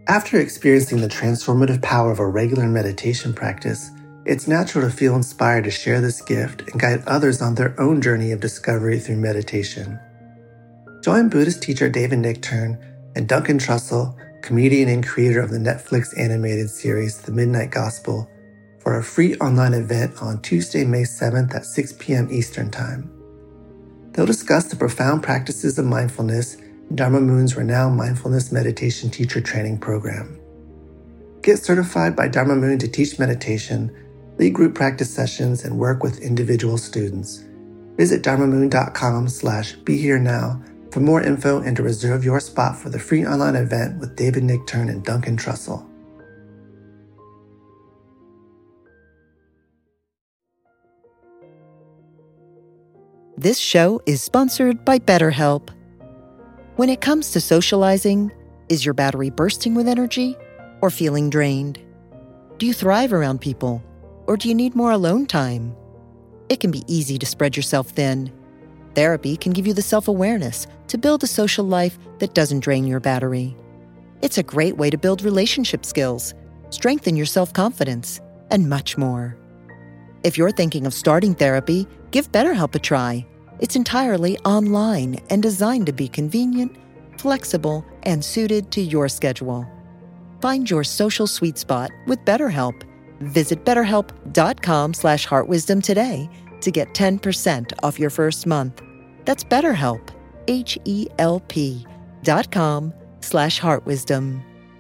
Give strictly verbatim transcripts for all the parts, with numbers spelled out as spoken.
After experiencing the transformative power of a regular meditation practice, it's natural to feel inspired to share this gift and guide others on their own journey of discovery through meditation. Join Buddhist teacher David Nichtern and Duncan Trussell, comedian and creator of the Netflix animated series The Midnight Gospel, for a free online event on Tuesday, May seventh at six p.m. Eastern Time. They'll discuss the profound practices of mindfulness in Dharma Moon's renowned mindfulness meditation teacher training program. Get certified by Dharma Moon to teach meditation, lead group practice sessions, and work with individual students. Visit dharmamoon.com slash be here now for more info and to reserve your spot for the free online event with David Nichtern and Duncan Trussell. This show is sponsored by BetterHelp. When it comes to socializing, is your battery bursting with energy or feeling drained? Do you thrive around people, or do you need more alone time? It can be easy to spread yourself thin. Therapy can give you the self-awareness to build a social life that doesn't drain your battery. It's a great way to build relationship skills, strengthen your self-confidence, and much more. If you're thinking of starting therapy, give BetterHelp a try. It's entirely online and designed to be convenient, flexible, and suited to your schedule. Find your social sweet spot with BetterHelp. Visit betterhelp.com slash heartwisdom today to get ten percent off your first month. That's BetterHelp, H-E-L-P dot com slash heartwisdom.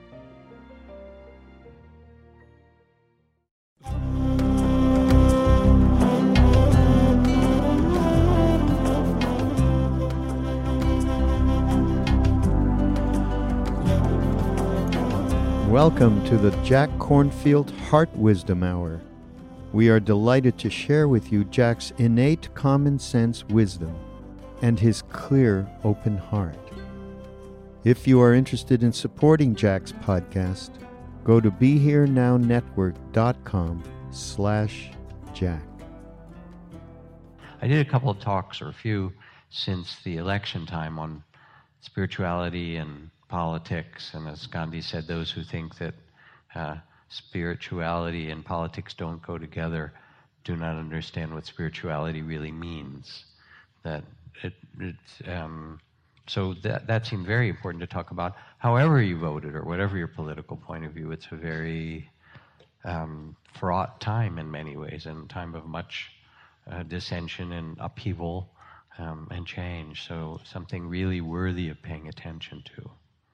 Welcome to the Jack Kornfield Heart Wisdom Hour. We are delighted to share with you Jack's innate common sense wisdom and his clear, open heart. If you are interested in supporting Jack's podcast, go to BeHereNowNetwork.com slash Jack. I did a couple of talks, or a few, since the election time on spirituality and politics, and as Gandhi said, those who think that uh, spirituality and politics don't go together do not understand what spirituality really means. That it, it um, so that that seemed very important to talk about. However you voted, or whatever your political point of view, it's a very um, fraught time in many ways, and time of much uh, dissension and upheaval um, and change. So something really worthy of paying attention to.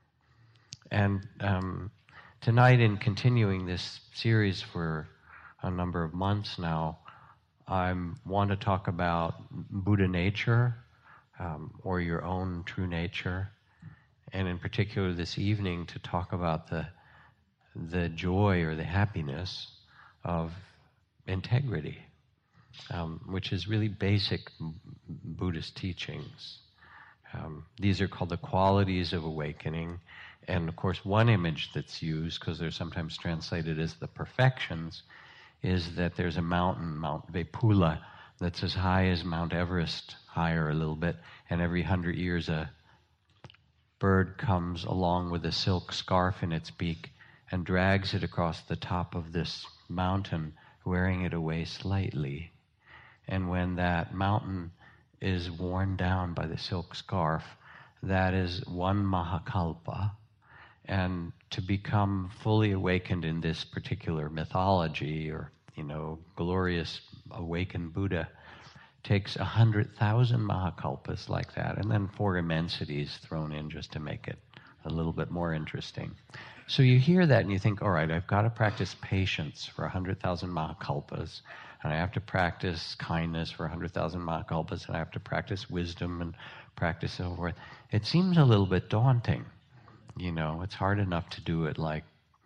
And um, tonight, in continuing this series for a number of months now, I want to talk about Buddha nature, um, or your own true nature, and in particular this evening to talk about the the joy or the happiness of integrity, um, which is really basic Buddhist teachings. Um, these are called the qualities of awakening. And of course, one image that's used, because they're sometimes translated as the perfections, is that there's a mountain, Mount Vepula, that's as high as Mount Everest, higher a little bit, and every hundred years a bird comes along with a silk scarf in its beak and drags it across the top of this mountain, wearing it away slightly. And when that mountain is worn down by the silk scarf, that is one Mahakalpa. And to become fully awakened in this particular mythology, or, you know, glorious awakened Buddha, takes a hundred thousand Mahakalpas like that, and then four immensities thrown in just to make it a little bit more interesting. So you hear that and you think, all right, I've got to practice patience for a hundred thousand Mahakalpas, and I have to practice kindness for a hundred thousand Mahakalpas, and I have to practice wisdom and practice so forth. It seems a little bit daunting. You know, it's hard enough to do it like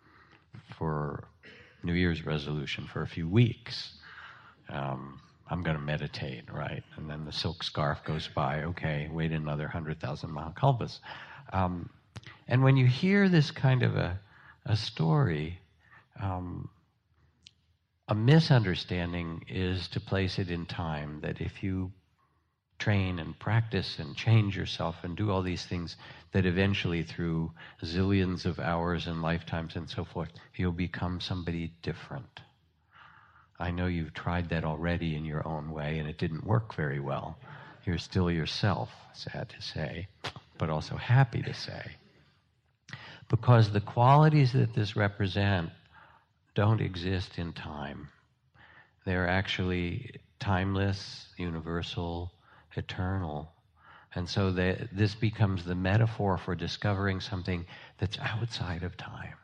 for New Year's resolution for a few weeks. Um, I'm going to meditate, right? And then the silk scarf goes by. Okay, wait another one hundred thousand Mahakalpas. Um, and when you hear this kind of a, a story, um, a misunderstanding is to place it in time, that if you train and practice and change yourself and do all these things that eventually, through zillions of hours and lifetimes and so forth, you'll become somebody different. I know you've tried that already in your own way, and it didn't work very well. You're still yourself, sad to say, but also happy to say. Because the qualities that this represent don't exist in time. They're actually timeless, universal, eternal. And so they, this becomes the metaphor for discovering something that's outside of time.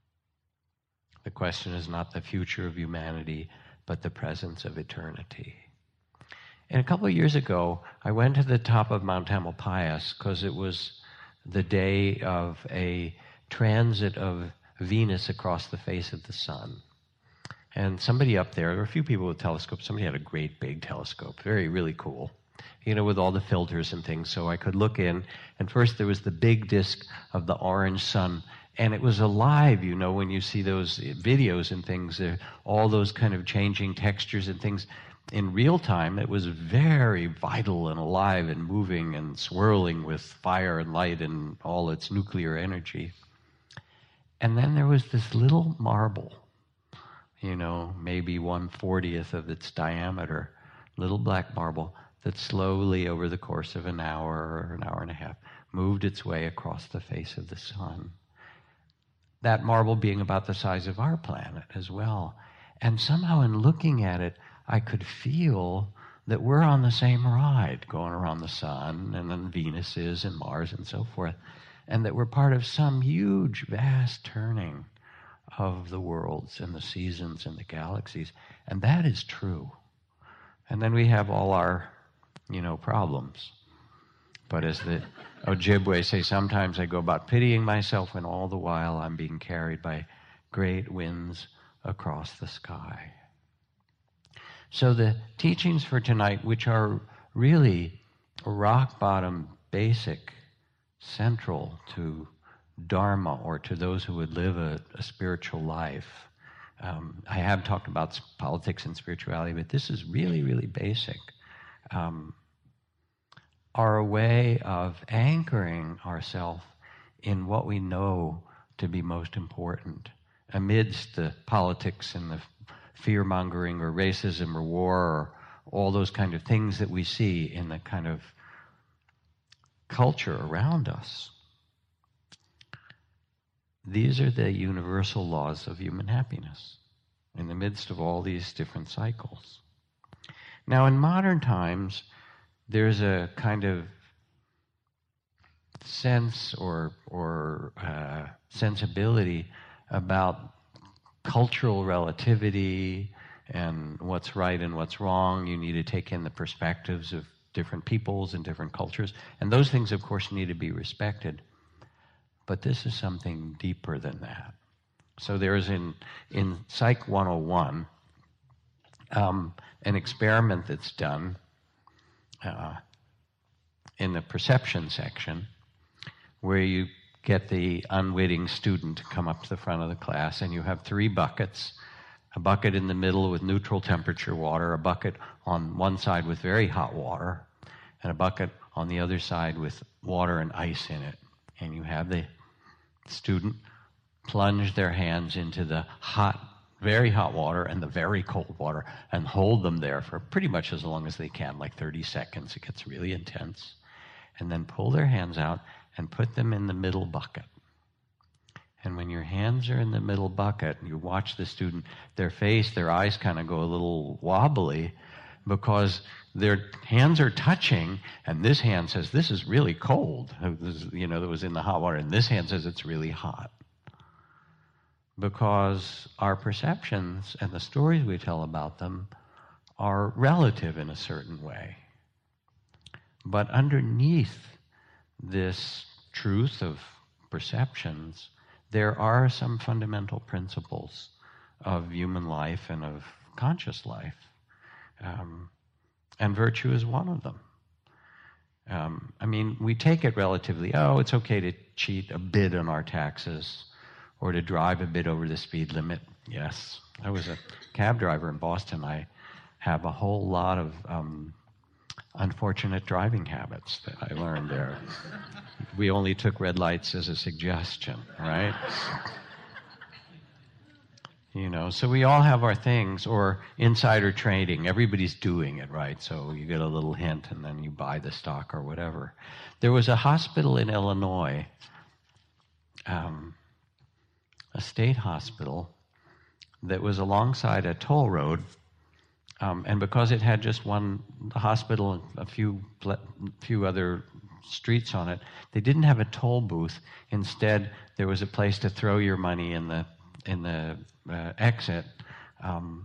The question is not the future of humanity, but the presence of eternity. And a couple of years ago, I went to the top of Mount Tamalpais because it was the day of a transit of Venus across the face of the sun. And somebody up there, there were a few people with telescopes, somebody had a great big telescope, very, really cool, you know, with all the filters and things, so I could look in. And first there was the big disk of the orange sun, and it was alive, you know, when you see those videos and things, uh, all those kind of changing textures and things. In real time, it was very vital and alive and moving and swirling with fire and light and all its nuclear energy. And then there was this little marble, you know, maybe one fortieth of its diameter, little black marble that slowly, over the course of an hour or an hour and a half, moved its way across the face of the sun. That marble being about the size of our planet as well. And somehow in looking at it, I could feel that we're on the same ride, going around the sun, and then Venus is, and Mars, and so forth, and that we're part of some huge, vast turning of the worlds and the seasons and the galaxies. And that is true. And then we have all our, you know, problems. But as the Ojibwe say, sometimes I go about pitying myself, and all the while I'm being carried by great winds across the sky. So the teachings for tonight, which are really rock bottom, basic, central to Dharma, or to those who would live a, a spiritual life. Um, I have talked about politics and spirituality, but this is really, really basic. Um, are a way of anchoring ourselves in what we know to be most important amidst the politics and the fear-mongering or racism or war or all those kind of things that we see in the kind of culture around us. These are the universal laws of human happiness in the midst of all these different cycles. Now, in modern times, there's a kind of sense or, or uh, sensibility about cultural relativity and what's right and what's wrong. You need to take in the perspectives of different peoples and different cultures. And those things, of course, need to be respected. But this is something deeper than that. So there is in, in Psych one oh one um, an experiment that's done uh, in the perception section where you get the unwitting student to come up to the front of the class, and you have three buckets, a bucket in the middle with neutral temperature water, a bucket on one side with very hot water, and a bucket on the other side with water and ice in it. And you have the student plunge their hands into the hot, very hot water and the very cold water and hold them there for pretty much as long as they can, like thirty seconds. It gets really intense. And then pull their hands out and put them in the middle bucket. And when your hands are in the middle bucket, you watch the student, their face, their eyes kind of go a little wobbly because their hands are touching, and this hand says, this is really cold, this, you know, that was in the hot water, and this hand says it's really hot. Because our perceptions and the stories we tell about them are relative in a certain way. But underneath this truth of perceptions, there are some fundamental principles of human life and of conscious life. Um, and virtue is one of them. Um, I mean, we take it relatively, oh, it's okay to cheat a bit on our taxes or to drive a bit over the speed limit. Yes, I was a cab driver in Boston. I have a whole lot of um, unfortunate driving habits that I learned there. We only took red lights as a suggestion, right? You know, so we all have our things, or insider trading. Everybody's doing it, right? So you get a little hint and then you buy the stock or whatever. There was a hospital in Illinois, um, a state hospital, that was alongside a toll road. Um, and because it had just one the hospital and a few, few other streets on it, they didn't have a toll booth. Instead, there was a place to throw your money in the in the uh, exit. Um,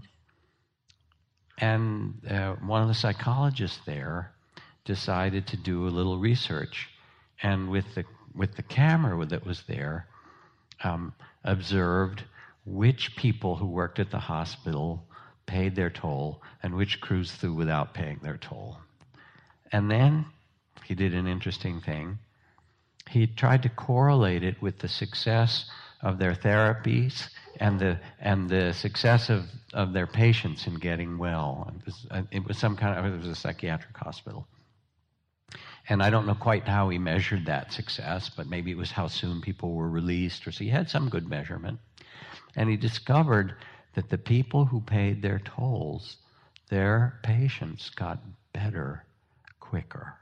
and uh, one of the psychologists there decided to do a little research, and with the with the camera that was there, um, observed which people who worked at the hospital paid their toll and which cruised through without paying their toll. And then he did an interesting thing. He tried to correlate it with the success of their therapies and the and the success of, of their patients in getting well. It was, it was some kind of, it was a psychiatric hospital. And I don't know quite how he measured that success, but maybe it was how soon people were released, or so he had some good measurement. And he discovered that the people who paid their tolls, their patients got better quicker.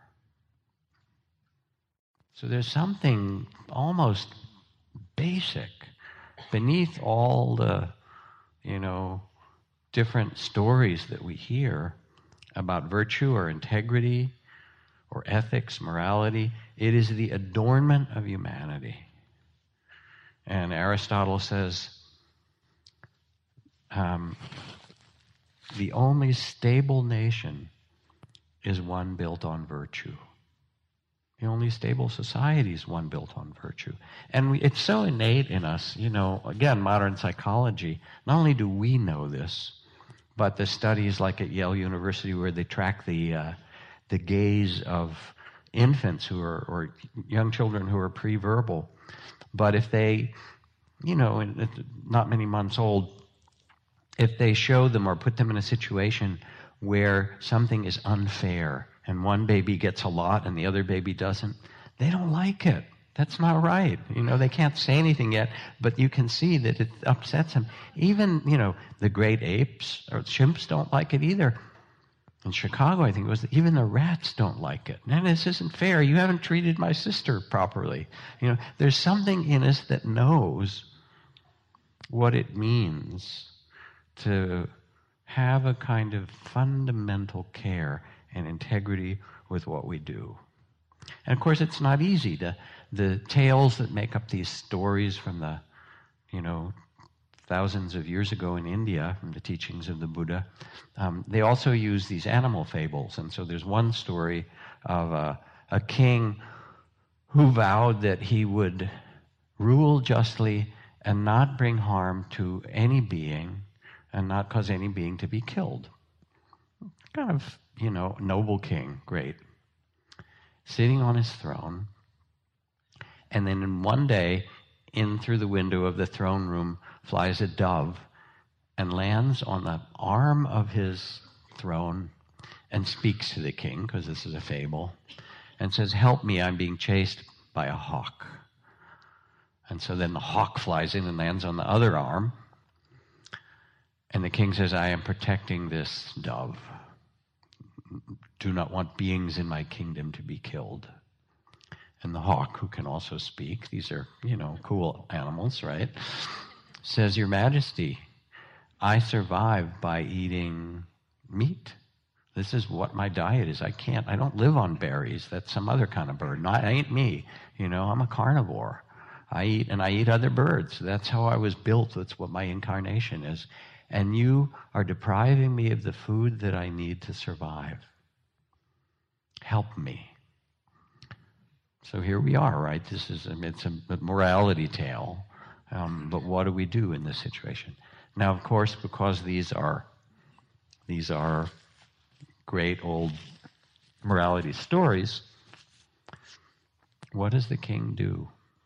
So there's something almost basic beneath all the, you know, different stories that we hear about virtue or integrity or ethics, morality. It is the adornment of humanity. And Aristotle says, um, the only stable nation is one built on virtue. The only stable society is one built on virtue. And we, it's so innate in us, you know, again, modern psychology. Not only do we know this, but the studies like at Yale University where they track the uh, the gaze of infants who are, or young children who are pre-verbal. But if they, you know, not many months old, if they show them or put them in a situation where something is unfair, and one baby gets a lot and the other baby doesn't, they don't like it. That's not right. You know, they can't say anything yet, but you can see that it upsets them. Even, you know, the great apes or chimps don't like it either. In Chicago, I think it was, even the rats don't like it. And this isn't fair. You haven't treated my sister properly. You know, there's something in us that knows what it means to have a kind of fundamental care and integrity with what we do. And of course, it's not easy. To, the tales that make up these stories from the, you know, thousands of years ago in India, from the teachings of the Buddha, um, they also use these animal fables. And so there's one story of a, a king who vowed that he would rule justly and not bring harm to any being and not cause any being to be killed. Kind of, you know, noble king, great. Sitting on his throne, and then in one day, in through the window of the throne room flies a dove and lands on the arm of his throne and speaks to the king, because this is a fable, and says, "Help me, I'm being chased by a hawk." And so then the hawk flies in and lands on the other arm, and the king says, "I am protecting this dove. Do not want beings in my kingdom to be killed." And the hawk, who can also speak, these are, you know, cool animals, right, says, "Your Majesty, I survive by eating meat. This is what my diet is. I can't, I don't live on berries. That's some other kind of bird. Not, I ain't me. You know, I'm a carnivore. I eat, and I eat other birds. That's how I was built. That's what my incarnation is. And you are depriving me of the food that I need to survive. Help me." So here we are, right? This is, I mean, it's a morality tale. Um, but what do we do in this situation? Now, of course, because these are these are great old morality stories, what does the king do?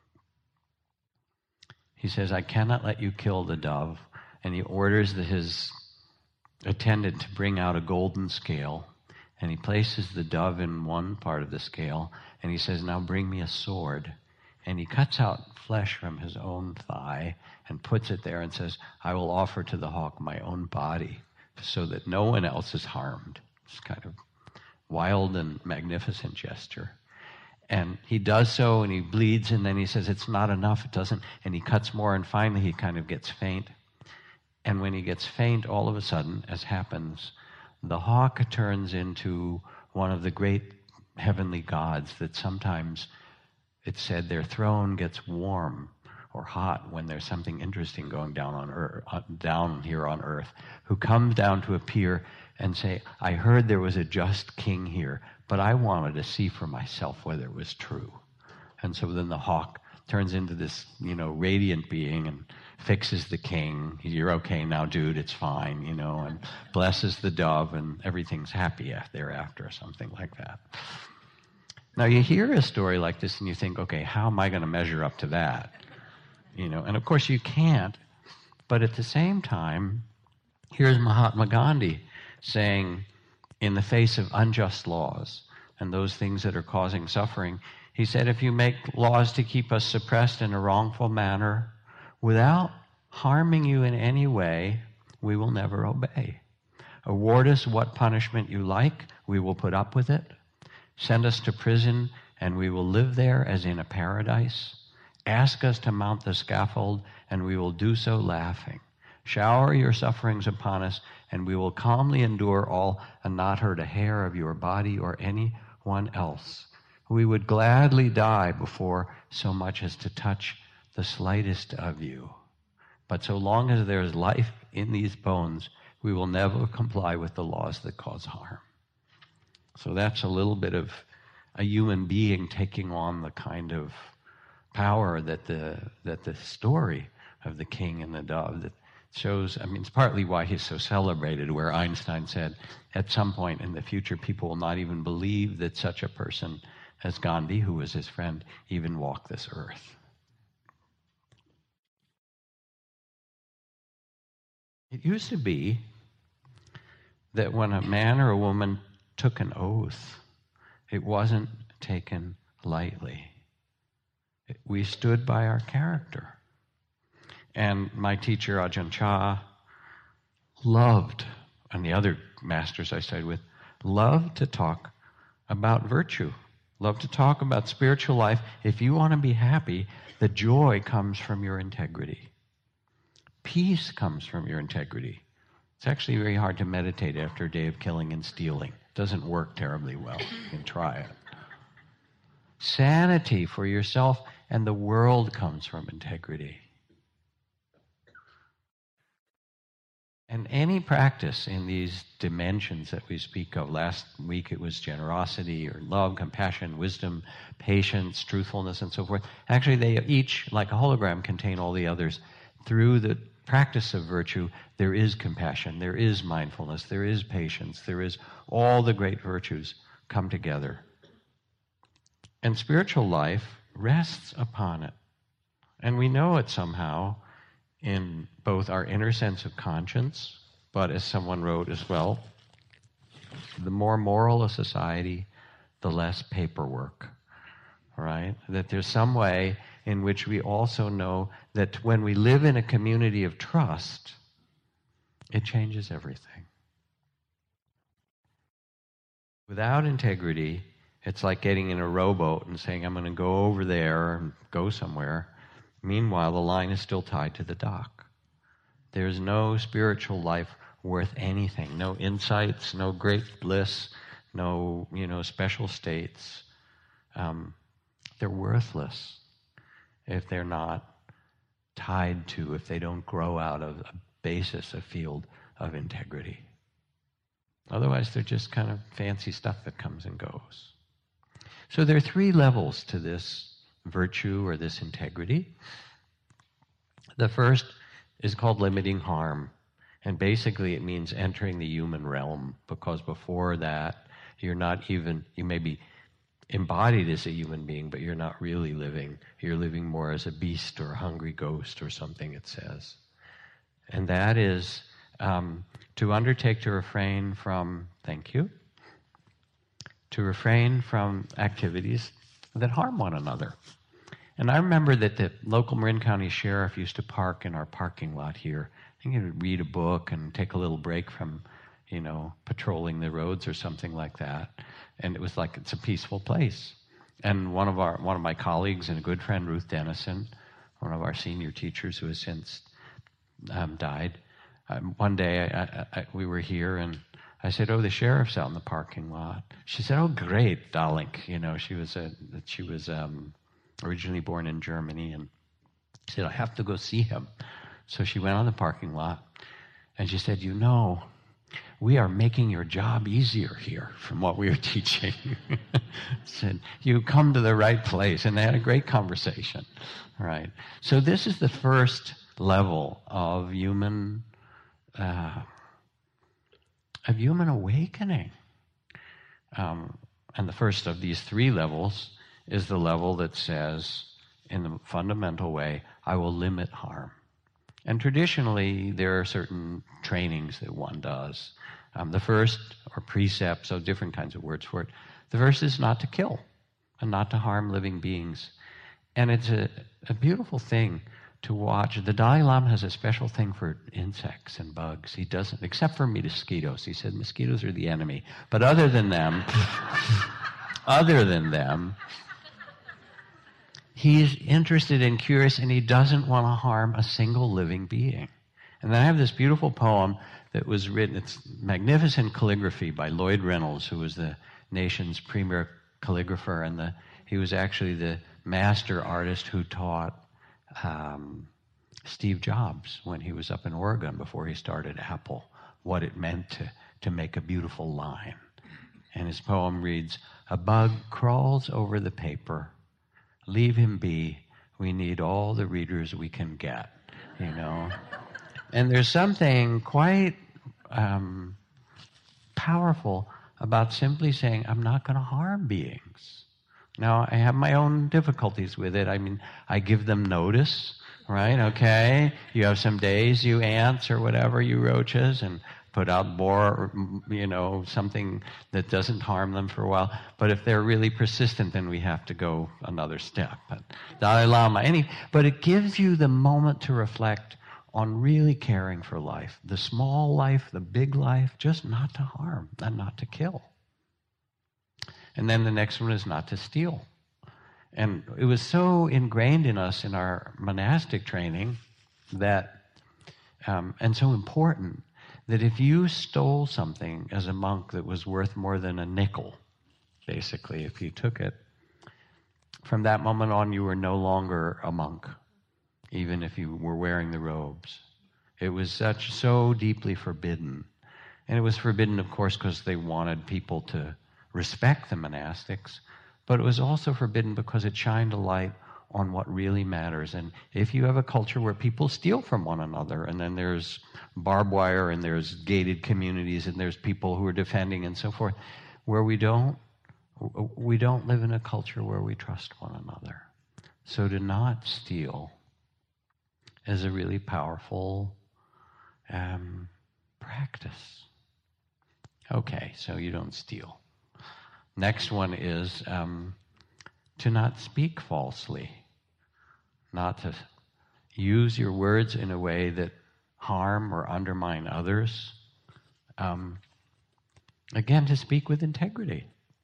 He says, "I cannot let you kill the dove," and he orders the, his attendant to bring out a golden scale And he places the dove in one part of the scale, and he says, now bring me a sword. And he cuts out flesh from his own thigh and puts it there and says, I will offer to the hawk my own body so that no one else is harmed. It's kind of wild and magnificent gesture. And he does so, and he bleeds, and then he says, it's not enough, it doesn't. And he cuts more, and finally he kind of gets faint. And when he gets faint, all of a sudden, as happens, the hawk turns into one of the great heavenly gods that sometimes, it's said, their throne gets warm or hot when there's something interesting going down on earth, down here on earth, who comes down to appear and say, I heard there was a just king here, but I wanted to see for myself whether it was true. And so then the hawk turns into this, you know, radiant being and fixes the king. You're okay now, dude, it's fine, you know, and blesses the dove, and everything's happy thereafter, or something like that. Now, you hear a story like this and you think, okay, how am I going to measure up to that? You know, and of course you can't, but at the same time, here's Mahatma Gandhi saying, in the face of unjust laws and those things that are causing suffering, he said, if you make laws to keep us suppressed in a wrongful manner, without harming you in any way, we will never obey. Award us what punishment you like, we will put up with it. Send us to prison, and we will live there as in a paradise. Ask us to mount the scaffold, and we will do so laughing. Shower your sufferings upon us, and we will calmly endure all and not hurt a hair of your body or anyone else. We would gladly die before so much as to touch the slightest of you. But so long as there is life in these bones, we will never comply with the laws that cause harm. So that's a little bit of a human being taking on the kind of power that the that the story of the king and the dove that shows. I mean, it's partly why he's so celebrated, where Einstein said, at some point in the future, people will not even believe that such a person as Gandhi, who was his friend, even walked this earth. It used to be that when a man or a woman took an oath, it wasn't taken lightly. We stood by our character. And my teacher, Ajahn Chah, loved, and the other masters I studied with, loved to talk about virtue, loved to talk about spiritual life. If you want to be happy, the joy comes from your integrity. Peace comes from your integrity. It's actually very hard to meditate after a day of killing and stealing. It doesn't work terribly well. You can try it. Sanity for yourself and the world comes from integrity. And any practice in these dimensions that we speak of, last week it was generosity or love, compassion, wisdom, patience, truthfulness, and so forth. Actually, they each, like a hologram, contain all the others. Through the practice of virtue, there is compassion, there is mindfulness, there is patience, there is all the great virtues come together. And spiritual life rests upon it. And we know it somehow in both our inner sense of conscience, but as someone wrote as well, the more moral a society, the less paperwork, right? That there's some way in which we also know that when we live in a community of trust, it changes everything. Without integrity, it's like getting in a rowboat and saying, I'm going to go over there and go somewhere. Meanwhile, the line is still tied to the dock. There's no spiritual life worth anything. No insights, no great bliss, no, you know, special states. Um, they're worthless if they're not tied to, if they don't grow out of a basis, a field of integrity. Otherwise, they're just kind of fancy stuff that comes and goes. So there are three levels to this virtue or this integrity. The first is called limiting harm. And basically it means entering the human realm, because before that, you're not even, you may be embodied as a human being, but you're not really living. You're living more as a beast or a hungry ghost or something, it says. And that is um, to undertake to refrain from, thank you, to refrain from activities that harm one another. And I remember that the local Marin County Sheriff used to park in our parking lot here. I think he would read a book and take a little break from, you know, patrolling the roads or something like that. And it was like, it's a peaceful place. And one of our, one of my colleagues and a good friend, Ruth Dennison, one of our senior teachers who has since um, died, um, one day I, I, I, we were here and I said, "Oh, the sheriff's out in the parking lot." She said, "Oh, great, darling." You know, she was a, she was um, originally born in Germany, and she said, "I have to go see him." So she went on the parking lot, and she said, "You know, we are making your job easier here from what we are teaching." Said, "You come to the right place," and they had a great conversation. Right. So this is the first level of human. Uh, of human awakening. Um, and the first of these three levels is the level that says, in the fundamental way, I will limit harm. And traditionally, there are certain trainings that one does. Um, the first, or precepts, so different kinds of words for it. The first is not to kill and not to harm living beings. And it's a, a beautiful thing to watch. The Dalai Lama has a special thing for insects and bugs. He doesn't, except for mosquitoes. He said mosquitoes are the enemy. But other than them, other than them, he's interested and curious, and he doesn't want to harm a single living being. And then I have this beautiful poem that was written, it's magnificent calligraphy by Lloyd Reynolds, who was the nation's premier calligrapher, and the, he was actually the master artist who taught Um, Steve Jobs, when he was up in Oregon before he started Apple, what it meant to, to make a beautiful line. And his poem reads, "A bug crawls over the paper. Leave him be. We need all the readers we can get," you know. And there's something quite um, powerful about simply saying, I'm not going to harm beings. Now, I have my own difficulties with it. I mean, I give them notice, right? Okay, you have some days, you ants or whatever, you roaches, and put out more, you know, something that doesn't harm them for a while. But if they're really persistent, then we have to go another step. But Dalai Lama, any, but it gives you the moment to reflect on really caring for life, the small life, the big life, just not to harm and not to kill. And then the next one is not to steal. And it was so ingrained in us in our monastic training that, um, and so important, that if you stole something as a monk that was worth more than a nickel, basically, if you took it, from that moment on you were no longer a monk, even if you were wearing the robes. It was such, so deeply forbidden. And it was forbidden, of course, because they wanted people to respect the monastics, but it was also forbidden because it shined a light on what really matters. And if you have a culture where people steal from one another, and then there's barbed wire, and there's gated communities, and there's people who are defending and so forth, where we don't, we don't live in a culture where we trust one another. So to not steal is a really powerful um, practice. Okay, so you don't steal. Next one is um, to not speak falsely, not to use your words in a way that harm or undermine others. Um, again, to speak with integrity.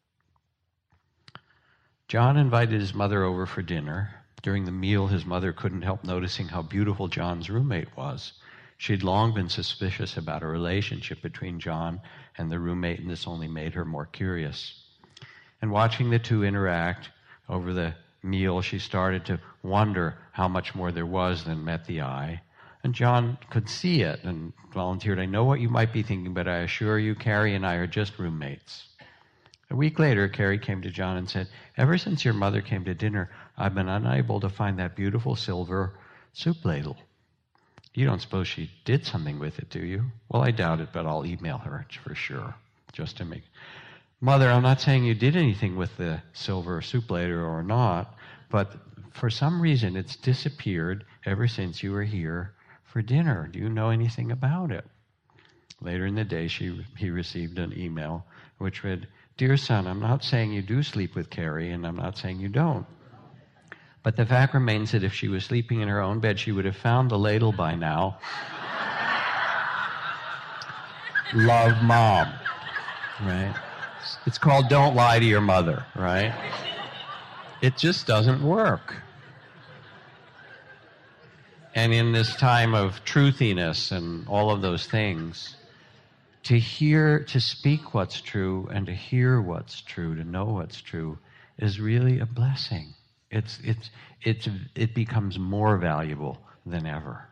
John invited his mother over for dinner. During the meal, his mother couldn't help noticing how beautiful John's roommate was. She'd long been suspicious about a relationship between John and the roommate, and this only made her more curious. And watching the two interact over the meal, she started to wonder how much more there was than met the eye. And John could see it and volunteered, "I know what you might be thinking, but I assure you, Carrie and I are just roommates." A week later, Carrie came to John and said, "Ever since your mother came to dinner, I've been unable to find that beautiful silver soup ladle. You don't suppose she did something with it, do you?" "Well, I doubt it, but I'll email her for sure, just to make..." "Mother, I'm not saying you did anything with the silver soup ladle or not, but for some reason it's disappeared ever since you were here for dinner. Do you know anything about it?" Later in the day, she he received an email which read, dear son, I'm not saying you do sleep with Carrie, and I'm not saying you don't. But the fact remains that if she was sleeping in her own bed, she would have found the ladle by now. Love, Mom. Right? It's called Don't Lie to Your Mother, right? It just doesn't work. And in this time of truthiness and all of those things, to hear, to speak what's true and to hear what's true, to know what's true, is really a blessing. It's, it's, it's, it becomes more valuable than ever.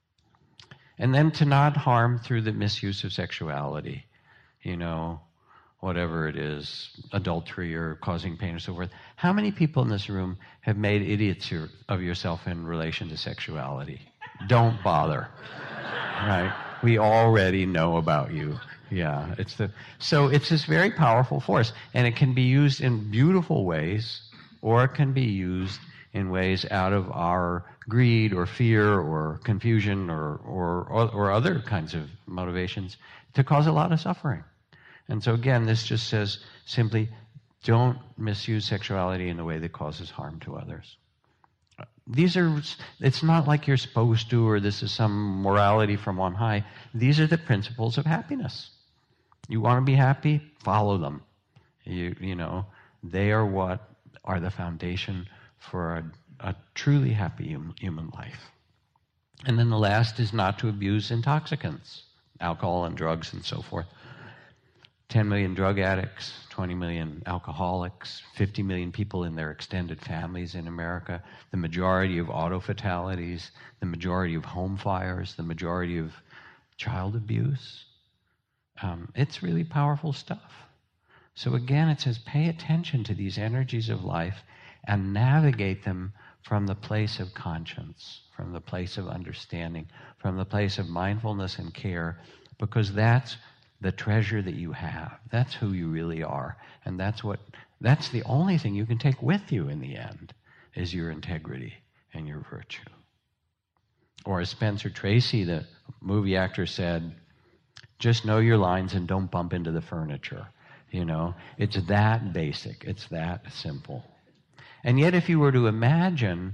And then to not harm through the misuse of sexuality, you know, whatever it is, adultery or causing pain or so forth. How many people in this room have made idiots of yourself in relation to sexuality? Don't bother, right? We already know about you. Yeah, it's the so it's this very powerful force, and it can be used in beautiful ways, or it can be used in ways out of our greed or fear or confusion or or or other kinds of motivations to cause a lot of suffering. And so again, this just says simply, don't misuse sexuality in a way that causes harm to others. These are, it's not like you're supposed to, or this is some morality from on high. These are the principles of happiness. You want to be happy? Follow them. You, you know, they are what are the foundation for a, a truly happy hum, human life. And then the last is not to abuse intoxicants, alcohol and drugs and so forth. ten million drug addicts, twenty million alcoholics, fifty million people in their extended families in America, the majority of auto fatalities, the majority of home fires, the majority of child abuse. Um, it's really powerful stuff. So again, it says pay attention to these energies of life and navigate them from the place of conscience, from the place of understanding, from the place of mindfulness and care, because that's the treasure that you have. That's who you really are. And that's what that's the only thing you can take with you in the end, is your integrity and your virtue. Or as Spencer Tracy, the movie actor, said, just know your lines and don't bump into the furniture. You know, it's that basic. It's that simple. And yet if you were to imagine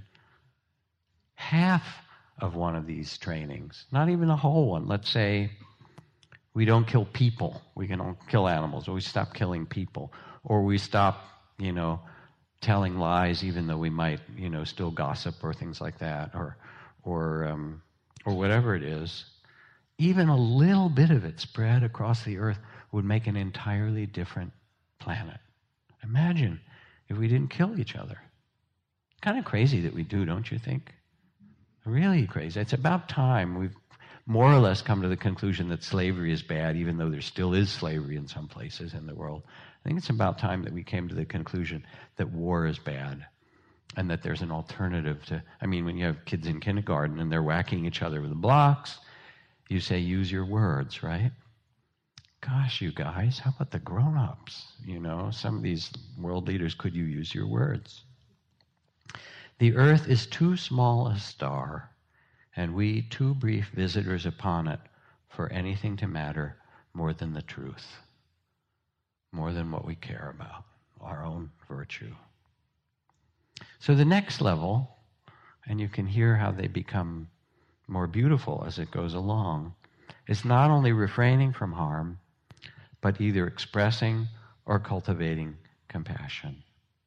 half of one of these trainings, not even the whole one, let's say we don't kill people, we can kill animals, or we stop killing people, or we stop, you know, telling lies even though we might, you know, still gossip or things like that, or or um, or whatever it is, even a little bit of it spread across the earth would make an entirely different planet. Imagine if we didn't kill each other. Kind of crazy that we do, don't you think? Really crazy. It's about time we've more or less come to the conclusion that slavery is bad, even though there still is slavery in some places in the world. I think it's about time that we came to the conclusion that war is bad and that there's an alternative to, I mean, when you have kids in kindergarten and they're whacking each other with blocks, you say, use your words, right? Gosh, you guys, how about the grown-ups? You know, some of these world leaders, could you use your words? The earth is too small a star, and we too brief visitors upon it for anything to matter more than the truth, more than what we care about, our own virtue. So the next level, and you can hear how they become more beautiful as it goes along, is not only refraining from harm, but either expressing or cultivating compassion.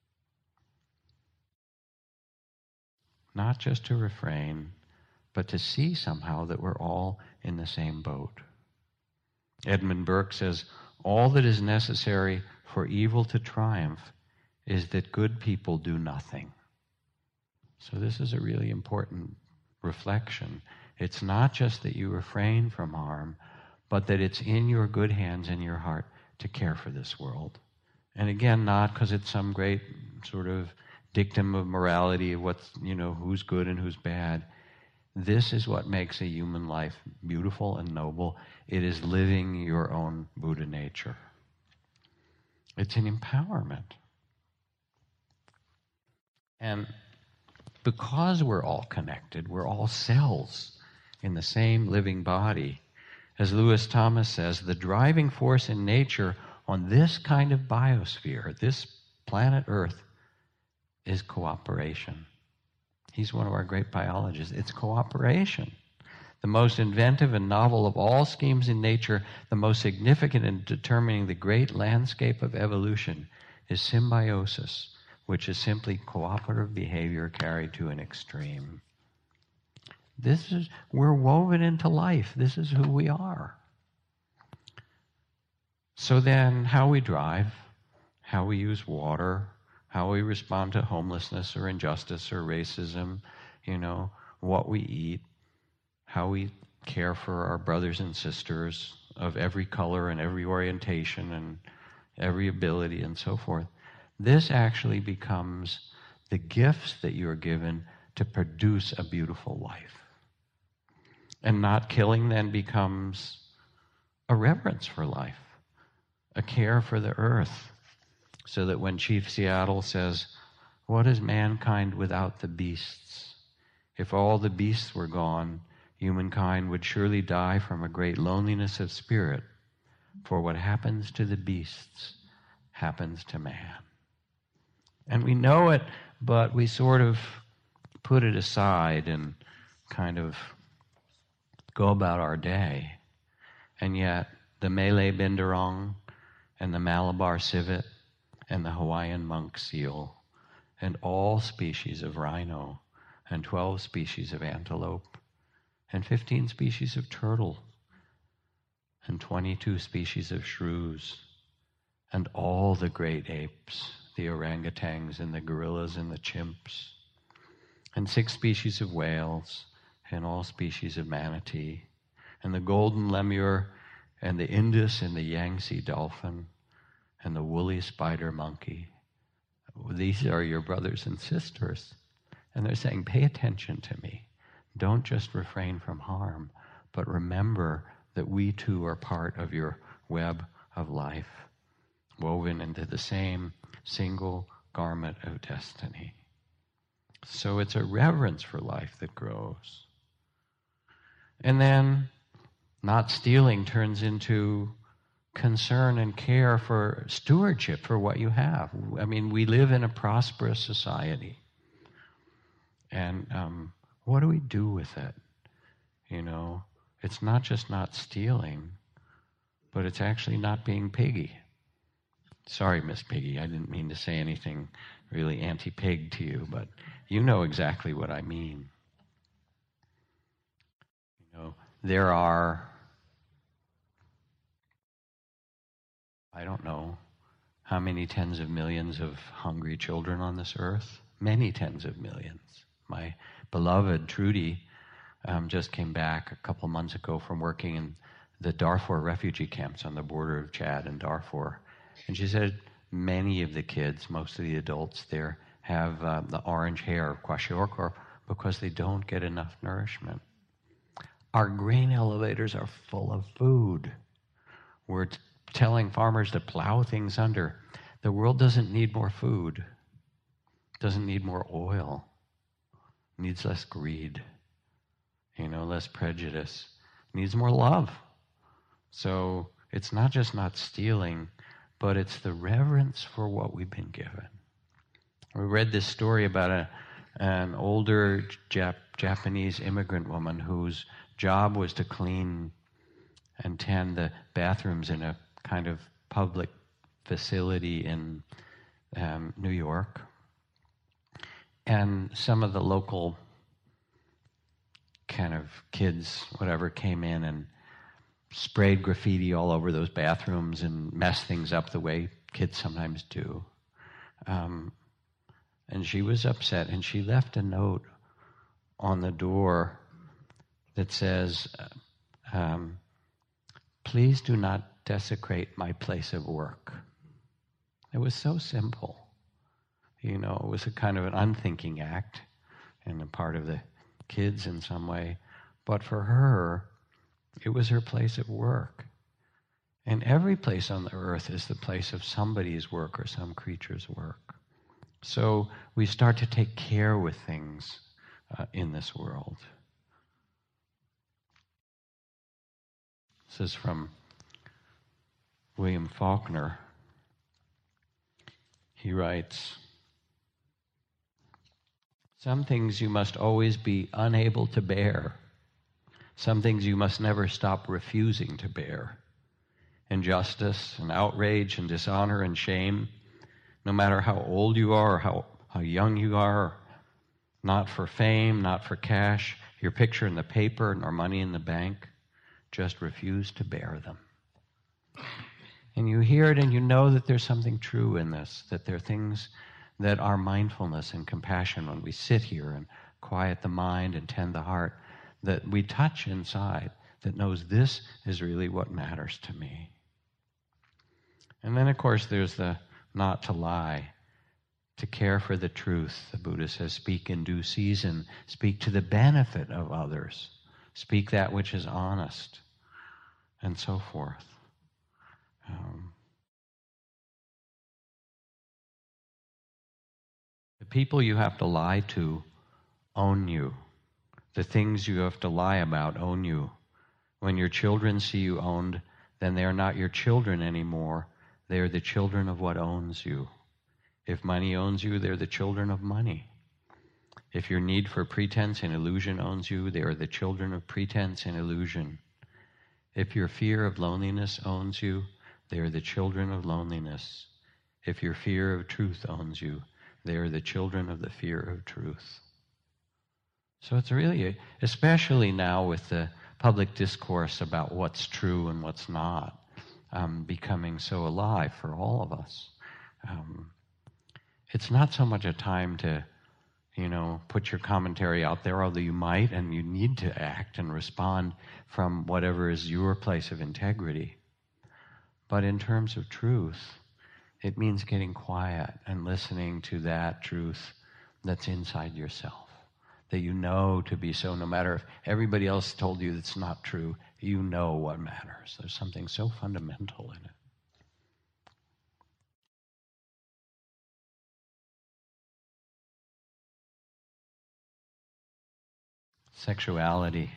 Not just to refrain, but to see somehow that we're all in the same boat. Edmund Burke says, all that is necessary for evil to triumph is that good people do nothing. So this is a really important reflection. It's not just that you refrain from harm, but that it's in your good hands and your heart to care for this world. And again, not because it's some great sort of dictum of morality of what's, you know, who's good and who's bad. This is what makes a human life beautiful and noble. It is living your own Buddha nature. It's an empowerment. And because we're all connected, we're all cells in the same living body. As Lewis Thomas says, the driving force in nature on this kind of biosphere, this planet Earth, is cooperation. He's one of our great biologists. It's cooperation. The most inventive and novel of all schemes in nature, the most significant in determining the great landscape of evolution, is symbiosis, which is simply cooperative behavior carried to an extreme. This is, we're woven into life. This is who we are. So then, how we drive, how we use water, how we respond to homelessness or injustice or racism, you know, what we eat, how we care for our brothers and sisters of every color and every orientation and every ability and so forth. This actually becomes the gifts that you're given to produce a beautiful life. And not killing then becomes a reverence for life, a care for the earth, so that when Chief Seattle says, "What is mankind without the beasts? If all the beasts were gone, humankind would surely die from a great loneliness of spirit, for what happens to the beasts happens to man." And we know it, but we sort of put it aside and kind of go about our day. And yet, the Malay Bindarong and the Malabar civet and the Hawaiian monk seal and all species of rhino and twelve species of antelope and fifteen species of turtle and twenty-two species of shrews and all the great apes, the orangutans and the gorillas and the chimps, and six species of whales and all species of manatee, and the golden lemur and the Indus and the Yangtze dolphin and the woolly spider monkey. These are your brothers and sisters. And they're saying, pay attention to me. Don't just refrain from harm, but remember that we too are part of your web of life, woven into the same single garment of destiny. So it's a reverence for life that grows. And then not stealing turns into concern and care for stewardship for what you have. I mean, we live in a prosperous society. And um, what do we do with it? You know, it's not just not stealing, but it's actually not being piggy. Sorry, Miss Piggy, I didn't mean to say anything really anti-pig to you, but you know exactly what I mean. You know, there are, I don't know how many tens of millions of hungry children on this earth. Many tens of millions. My beloved Trudy um, just came back a couple months ago from working in the Darfur refugee camps on the border of Chad and Darfur. And she said many of the kids, most of the adults there, have uh, the orange hair, kwashiorkor, because they don't get enough nourishment. Our grain elevators are full of food. We're t- telling farmers to plow things under. The world doesn't need more food, doesn't need more oil, needs less greed, you know, less prejudice, needs more love. So it's not just not stealing, but it's the reverence for what we've been given. We read this story about a, an older Jap- Japanese immigrant woman whose job was to clean and tend the bathrooms in a kind of public facility in um, New York. And some of the local kind of kids, whatever, came in and sprayed graffiti all over those bathrooms and messed things up the way kids sometimes do. Um, and she was upset, and she left a note on the door that says, um, "Please do not desecrate my place of work." It was so simple. You know, it was a kind of an unthinking act on the part of the kids in some way. But for her, it was her place of work. And every place on the earth is the place of somebody's work or some creature's work. So we start to take care with things uh, in this world. This is from William Faulkner. He writes, "Some things you must always be unable to bear. Some things you must never stop refusing to bear. Injustice and outrage and dishonor and shame, no matter how old you are or how, how young you are, not for fame, not for cash, your picture in the paper, nor money in the bank, just refuse to bear them." And you hear it and you know that there's something true in this, that there are things that are mindfulness and compassion when we sit here and quiet the mind and tend the heart, that we touch inside, that knows this is really what matters to me. And then, of course, there's the not to lie, to care for the truth. The Buddha says, speak in due season, speak to the benefit of others, speak that which is honest, and so forth. Um, the people you have to lie to own you. The things you have to lie about own you. When your children see you owned, then they are not your children anymore. They are the children of what owns you. If money owns you, they're the children of money. If your need for pretense and illusion owns you, they are the children of pretense and illusion. If your fear of loneliness owns you, they are the children of loneliness. If your fear of truth owns you, they are the children of the fear of truth. So it's really, especially now with the public discourse about what's true and what's not, um, becoming so alive for all of us. Um, it's not so much a time to, you know, put your commentary out there, although you might and you need to act and respond from whatever is your place of integrity. But in terms of truth, it means getting quiet and listening to that truth that's inside yourself, that you know to be so, no matter if everybody else told you it's not true, you know what matters. There's something so fundamental in it. Sexuality,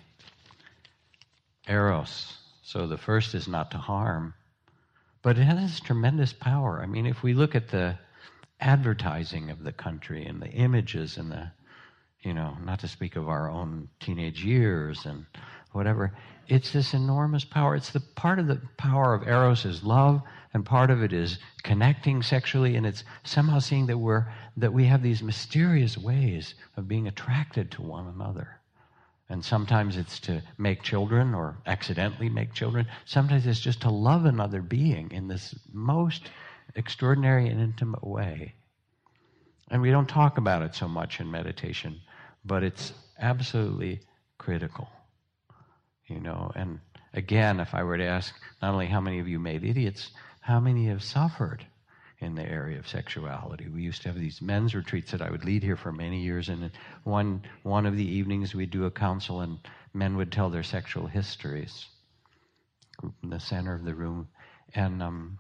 eros. So the first is not to harm, but it has this tremendous power. I mean, if we look at the advertising of the country and the images and the, you know, not to speak of our own teenage years and whatever, it's this enormous power. It's the part of the power of eros is love, and part of it is connecting sexually, and it's somehow seeing that we're that we have these mysterious ways of being attracted to one another. And sometimes it's to make children or accidentally make children. Sometimes it's just to love another being in this most extraordinary and intimate way. And we don't talk about it so much in meditation, but it's absolutely critical. You know, and again, if I were to ask not only how many of you made idiots, how many have suffered in the area of sexuality? We used to have these men's retreats that I would lead here for many years, and one one of the evenings we'd do a council, and men would tell their sexual histories. Group in the center of the room, and um,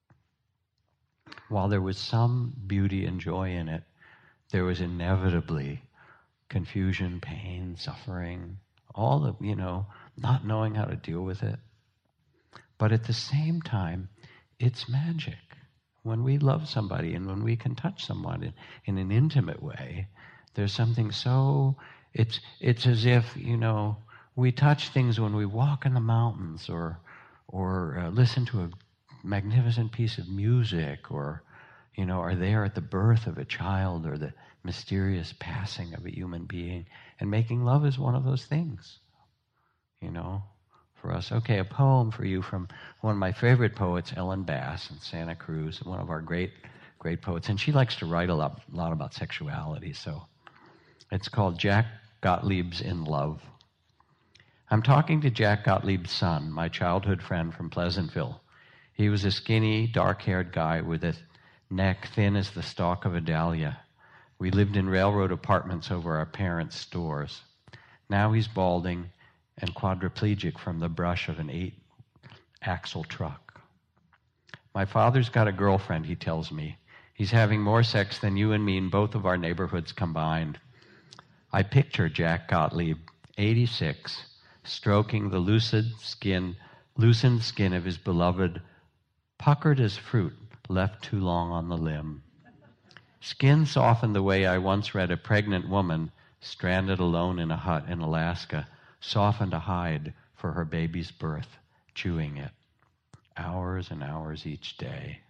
while there was some beauty and joy in it, there was inevitably confusion, pain, suffering, all the, you know, not knowing how to deal with it. But at the same time, it's magic. When we love somebody and when we can touch someone in, in an intimate way, there's something so, it's it's as if, you know, we touch things when we walk in the mountains or or uh, listen to a magnificent piece of music, or, you know, are there at the birth of a child or the mysterious passing of a human being. And making love is one of those things, you know, for us. Okay, a poem for you from one of my favorite poets, Ellen Bass in Santa Cruz, one of our great, great poets. And she likes to write a lot, a lot about sexuality, so it's called Jack Gottlieb's In Love. I'm talking to Jack Gottlieb's son, my childhood friend from Pleasantville. He was a skinny, dark-haired guy with a neck thin as the stalk of a dahlia. We lived in railroad apartments over our parents' stores. Now he's balding and quadriplegic from the brush of an eight-axle truck. My father's got a girlfriend, he tells me. He's having more sex than you and me in both of our neighborhoods combined. I picture Jack Gottlieb, eighty-six, stroking the lucid skin, loosened skin of his beloved puckered as fruit left too long on the limb. Skin softened the way I once read a pregnant woman stranded alone in a hut in Alaska softened a hide for her baby's birth, chewing it. Hours and hours each day.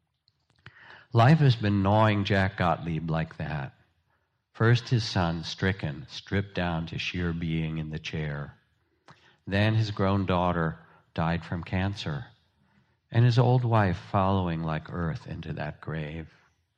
Life has been gnawing Jack Gottlieb like that. First his son, stricken, stripped down to sheer being in the chair. Then his grown daughter died from cancer, and his old wife following like earth into that grave.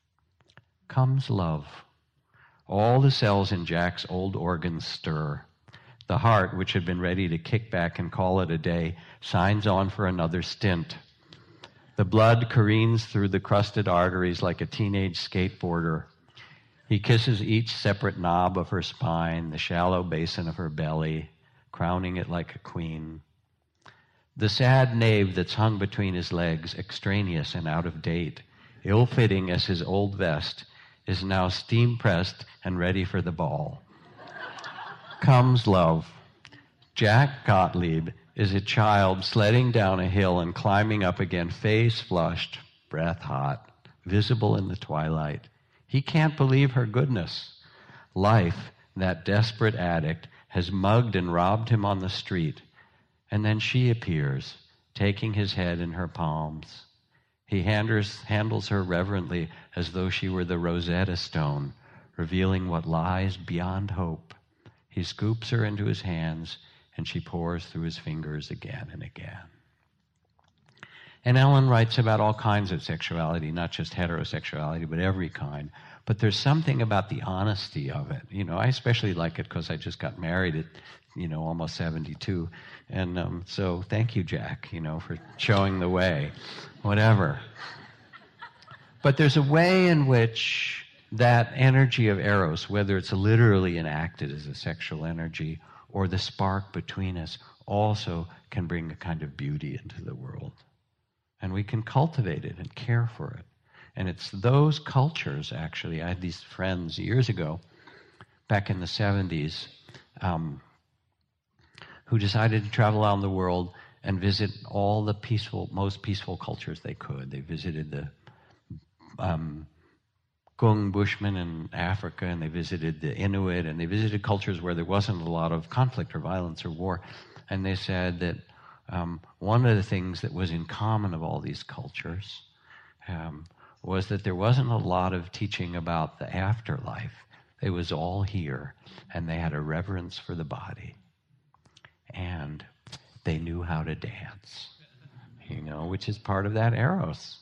Comes love. All the cells in Jack's old organs stir. The heart, which had been ready to kick back and call it a day, signs on for another stint. The blood careens through the crusted arteries like a teenage skateboarder. He kisses each separate knob of her spine, the shallow basin of her belly, crowning it like a queen. The sad nave that's hung between his legs, extraneous and out of date, ill-fitting as his old vest, is now steam-pressed and ready for the ball. Comes love. Jack Gottlieb is a child sledding down a hill and climbing up again, face flushed, breath hot, visible in the twilight. He can't believe her goodness. Life, that desperate addict, has mugged and robbed him on the street. And then she appears, taking his head in her palms. He handers, handles her reverently as though she were the Rosetta Stone, revealing what lies beyond hope. He scoops her into his hands, and she pours through his fingers again and again. And Ellen writes about all kinds of sexuality, not just heterosexuality, but every kind. But there's something about the honesty of it. You know, I especially like it because I just got married at, you know, almost seventy-two. And um, so thank you, Jack, you know, for showing the way, whatever. But there's a way in which that energy of eros, whether it's literally enacted as a sexual energy or the spark between us, also can bring a kind of beauty into the world. And we can cultivate it and care for it. And it's those cultures, actually. I had these friends years ago, back in the seventies, um, who decided to travel around the world and visit all the peaceful, most peaceful cultures they could. They visited the um, Gung Bushmen in Africa, and they visited the Inuit, and they visited cultures where there wasn't a lot of conflict or violence or war. And they said that um, one of the things that was in common of all these cultures um, was that there wasn't a lot of teaching about the afterlife. It was all here, and they had a reverence for the body. And they knew how to dance, you know, which is part of that eros.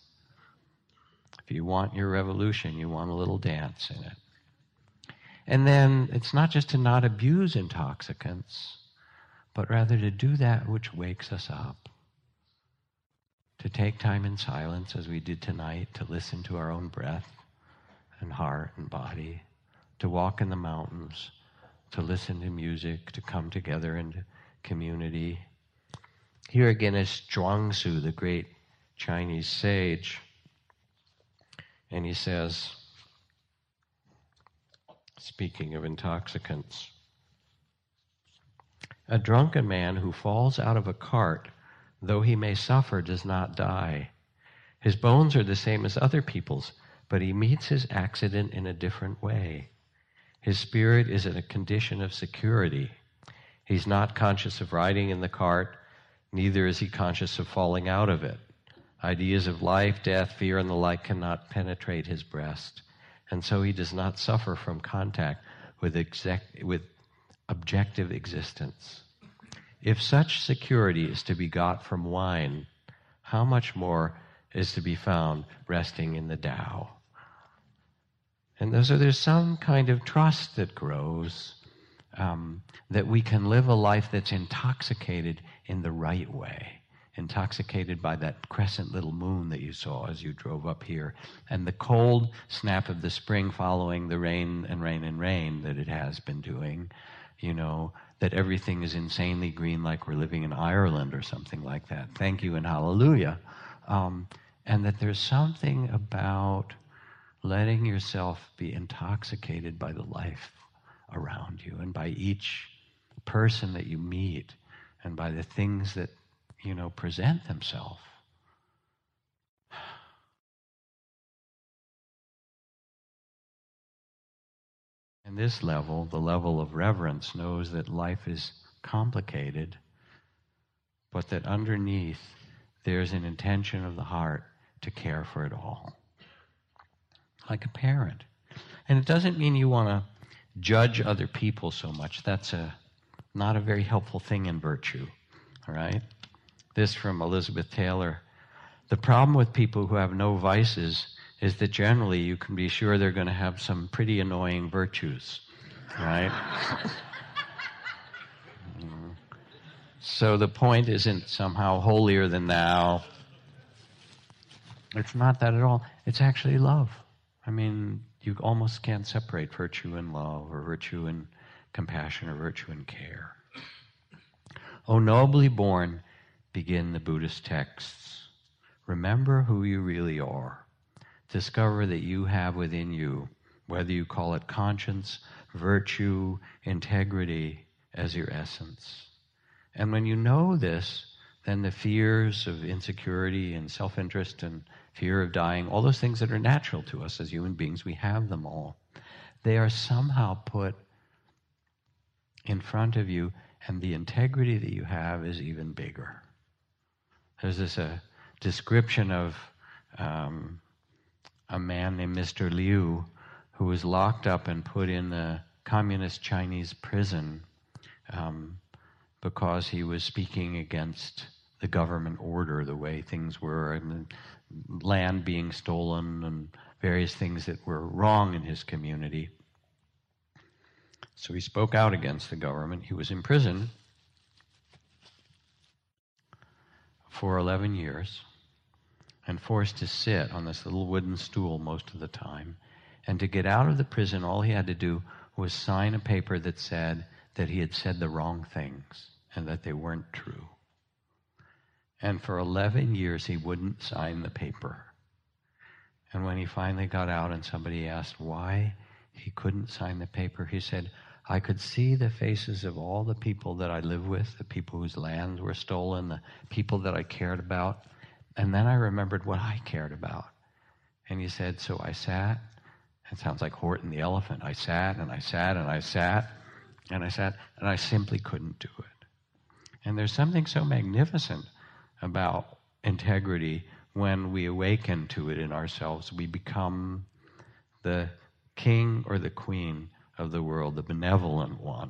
If you want your revolution, you want a little dance in it. And then it's not just to not abuse intoxicants, but rather to do that which wakes us up. To take time in silence, as we did tonight, to listen to our own breath and heart and body, to walk in the mountains, to listen to music, to come together into community. Here again is Zhuangzi, the great Chinese sage. And he says, speaking of intoxicants, a drunken man who falls out of a cart, though he may suffer, does not die. His bones are the same as other people's, but he meets his accident in a different way. His spirit is in a condition of security. He's not conscious of riding in the cart, neither is he conscious of falling out of it. Ideas of life, death, fear, and the like cannot penetrate his breast, and so he does not suffer from contact with, exec- with objective existence. If such security is to be got from wine, how much more is to be found resting in the Tao? And so there's some kind of trust that grows, um, that we can live a life that's intoxicated in the right way. Intoxicated by that crescent little moon that you saw as you drove up here, and the cold snap of the spring following the rain and rain and rain that it has been doing, you know, that everything is insanely green like we're living in Ireland or something like that. Thank you and hallelujah. Um, and that there's something about letting yourself be intoxicated by the life around you and by each person that you meet and by the things that you know, present themselves. And this level, the level of reverence, knows that life is complicated, but that underneath there's an intention of the heart to care for it all. Like a parent. And it doesn't mean you want to judge other people so much. That's a not a very helpful thing in virtue. All right? This from Elizabeth Taylor. The problem with people who have no vices is that generally you can be sure they're going to have some pretty annoying virtues, right? So the point isn't somehow holier than thou. It's not that at all. It's actually love. I mean, you almost can't separate virtue and love, or virtue and compassion, or virtue and care. O nobly born, begin the Buddhist texts. Remember who you really are. Discover that you have within you, whether you call it conscience, virtue, integrity, as your essence. And when you know this, then the fears of insecurity and self-interest and fear of dying, all those things that are natural to us as human beings, we have them all. They are somehow put in front of you, and the integrity that you have is even bigger. There's this uh, description of um, a man named Mister Liu who was locked up and put in the communist Chinese prison um, because he was speaking against the government order, the way things were, and the land being stolen and various things that were wrong in his community. So he spoke out against the government. He was in prison for eleven years and forced to sit on this little wooden stool most of the time. And to get out of the prison, all he had to do was sign a paper that said that he had said the wrong things and that they weren't true. And for eleven years, he wouldn't sign the paper. And when he finally got out and somebody asked why he couldn't sign the paper, he said, I could see the faces of all the people that I live with, the people whose lands were stolen, the people that I cared about. And then I remembered what I cared about. And he said, so I sat. It sounds like Horton the elephant. I sat and I sat and I sat and I sat and I simply couldn't do it. And there's something so magnificent about integrity. When we awaken to it in ourselves, we become the king or the queen of the world, the benevolent one,